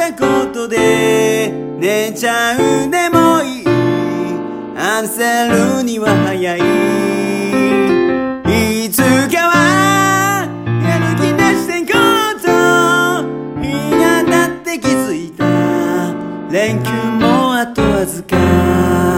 たことで寝ちゃうでもいい、焦るには早い、いつかはやる気なしでこと日が経って気づいた、連休もあとわずか。